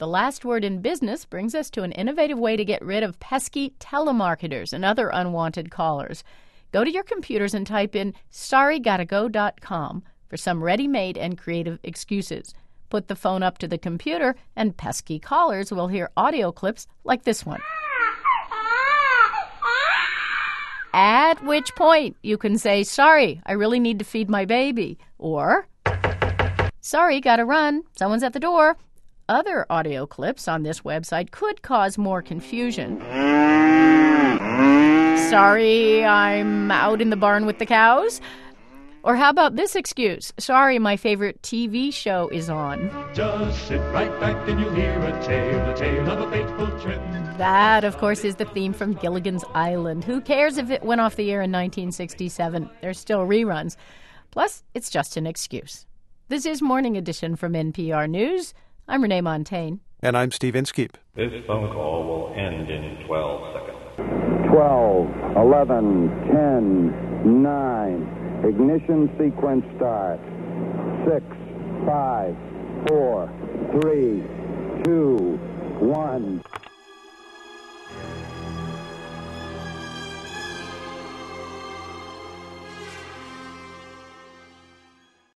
The last word in business brings us to an innovative way to get rid of pesky telemarketers and other unwanted callers. Go to your computers and type in sorrygottago.com for some ready-made and creative excuses. Put the phone up to the computer, and pesky callers will hear audio clips like this one. At which point you can say, "Sorry, I really need to feed my baby," or "Sorry, gotta run, someone's at the door." Other audio clips on this website could cause more confusion. "Sorry, I'm out in the barn with the cows." Or how about this excuse? "Sorry, my favorite TV show is on." Just sit right back and you'll hear a tale of a fateful trip. That, of course, is the theme from Gilligan's Island. Who cares if it went off the air in 1967? There's still reruns. Plus, it's just an excuse. This is Morning Edition from NPR News. I'm Renee Montagne. And I'm Steve Inskeep. This phone call will end in 12 seconds. 12, 11, 10, 9. Ignition sequence start. 6, 5, 4, 3, 2, 1.